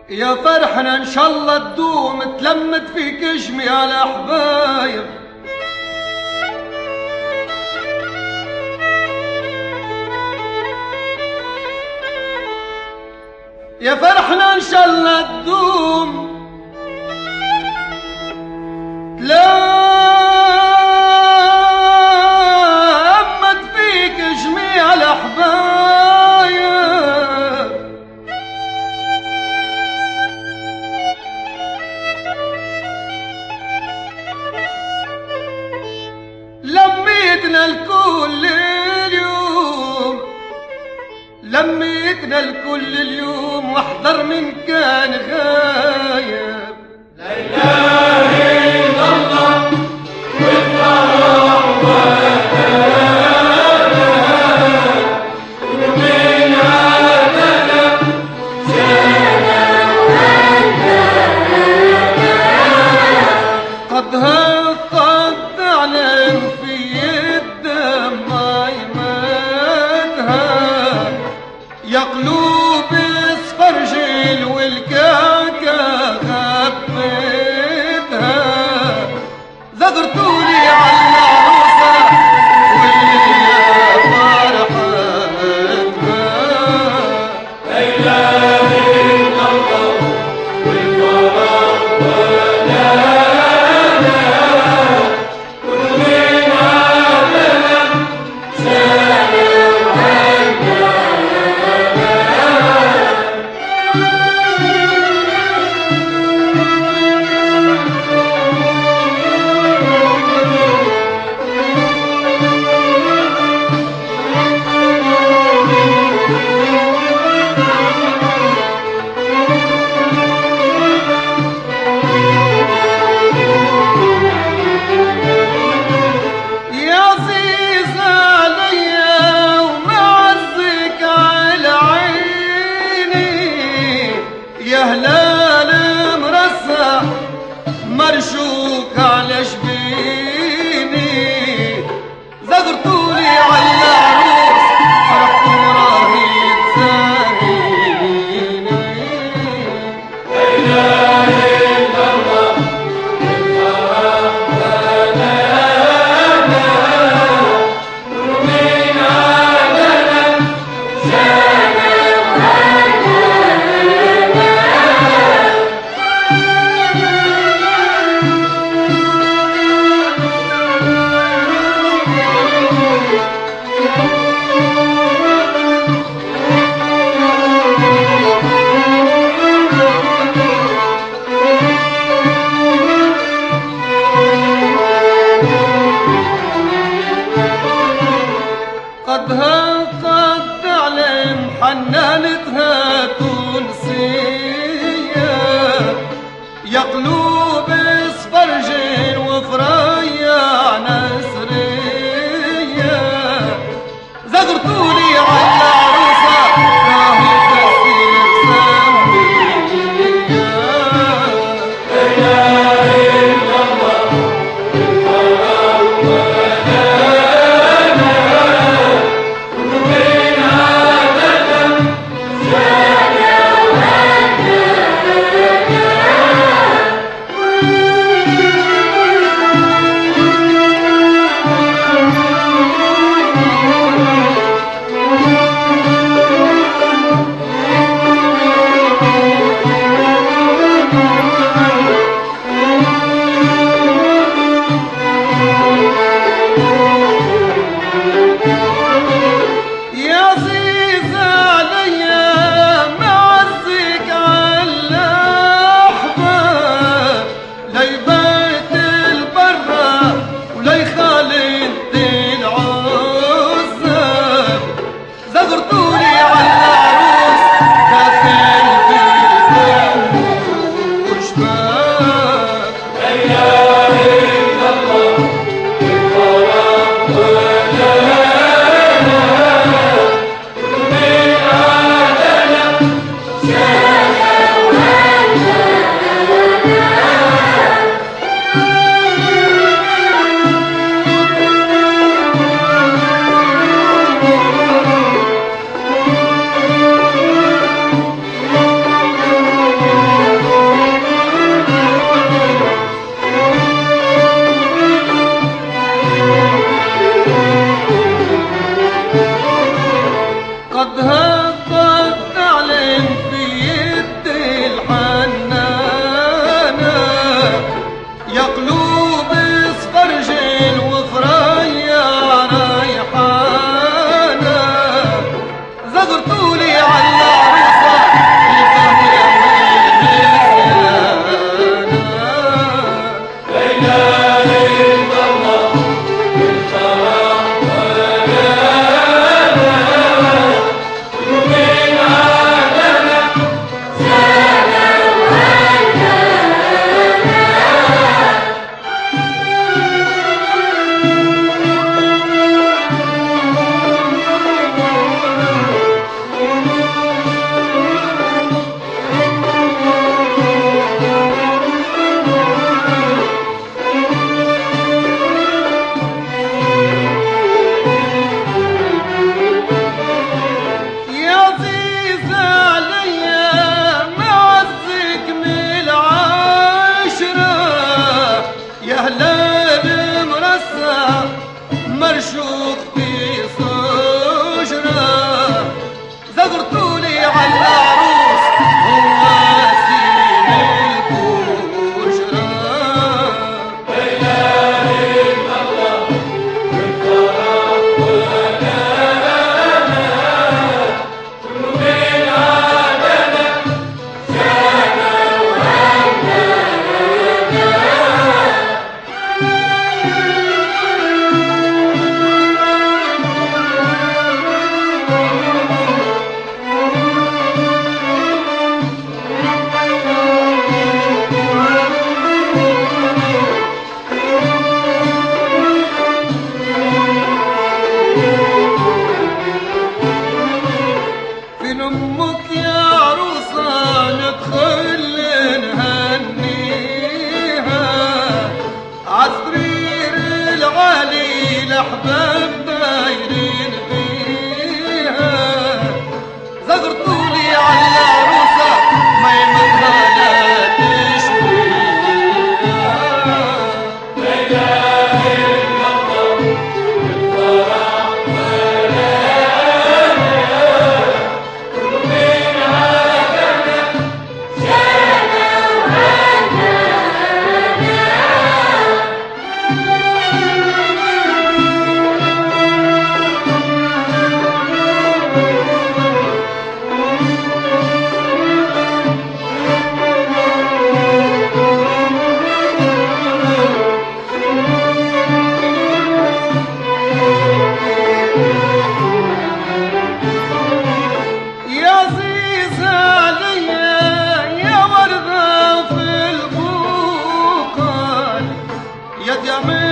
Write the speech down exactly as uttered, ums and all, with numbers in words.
يا فرحنا ان شاء الله تدوم تلمت فيك جميع الاحبايب. يا فرحنا ان شاء الله تدوم تلمت فيك جميع الاحبايب. لميتنا الكل اليوم لميتنا الكل اليوم واحضر من كان غايب. لا اله الا الله والفرح والهنا ومن عادنا سنة وهنا قد قد تعلم في الدم عيمتها يا قلوب اسفرجل والكعكة خبيتها. زغرتولي على العروسة واللي فرحتها. لا إله إلا الله والفرح والهنا ومن عادنا سنة وهنا. يا هلال مرصع مرشوك على جبيني. زغرتولي على العروس فرحت وراهي تساهيني. لا إله إلا الله والفرح والهنا ومن عادنا سنة قد قد تعلم حنانتها تونسية يا قلوب اسفرجل وفريع نسرية. زغرتولي على العروسة راهي تسير سمية. لا إله إلا الله والفرح والهنا ومن عادنا سنة وهنا. احباب دايرين فيها زغرتولي على العروسه ما يمدها لا تشويها. لا اله الا الله الفرح ولانا كل من عادنا جانا وهنانا. يا